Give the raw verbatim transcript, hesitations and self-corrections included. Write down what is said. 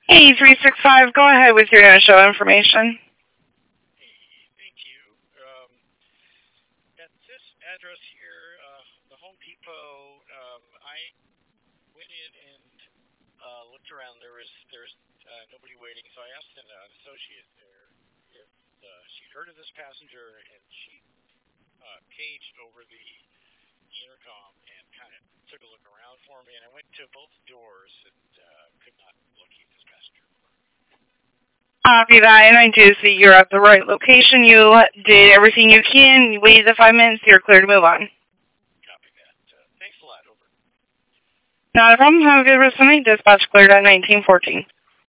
Hey, three six five, go ahead with your no-show information. Hey, thank you. Um, at this address here, uh, the Home Depot, um, I went in and uh, looked around. There was there's uh, nobody waiting, so I asked an uh, associate there if uh, she'd heard of this passenger, and she uh, paged over the intercom and kind of took a look around for me. And I went to both doors and uh, could not locate this passenger. Copy that, and I do see you're at the right location. You did everything you can. You waited the five minutes. You're clear to move on. Copy that. Uh, thanks a lot. Over. Not a problem. Have a good rest of the night. Dispatch cleared at nineteen fourteen.